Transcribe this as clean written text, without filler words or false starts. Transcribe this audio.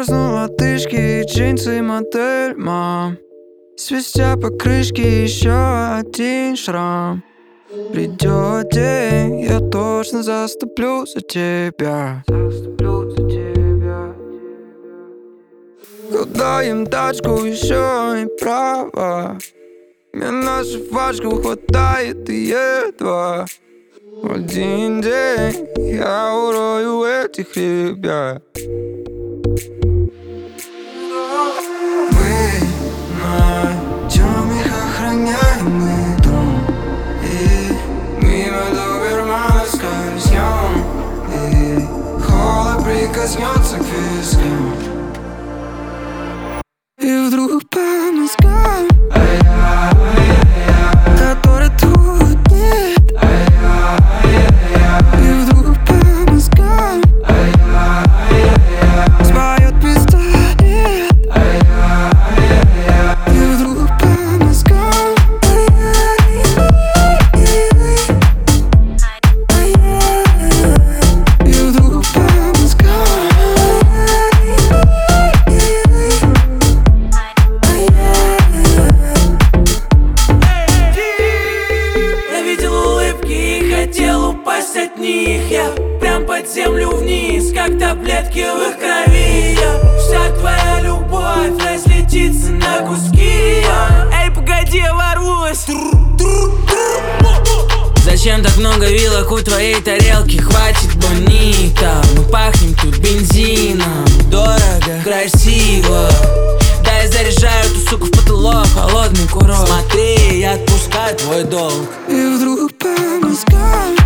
Замерзну лодыжки и джинсы модель, мам. Свистя по крышке еще один шрам. Придет день, я точно заступлю за тебя. Удаем тачку, еще и право. Мне на жвачку хватает и едва. В один день я урою этих ребят. Мы найдем их охраняемый дом, и мимо добермана скользнем, и холод прикоснется к вискам. И вдруг по мозгам, который тут нет, и вдруг по мозгам споет пистолет, и вдруг по мозгам, и вдруг по мозгам. Хотел упасть от них я прям под землю вниз, как таблетки в их крови я. Вся твоя любовь разлетится на куски я. Эй, погоди, я ворвусь. Зачем так много вилок у твоей тарелки? Хватит бонита, мы пахнем тут бензином. Дорого, красиво. Да, я заряжаю эту суку в потолок, холодный курок. Смотри, я отпускаю твой долг. И вдруг по мозгам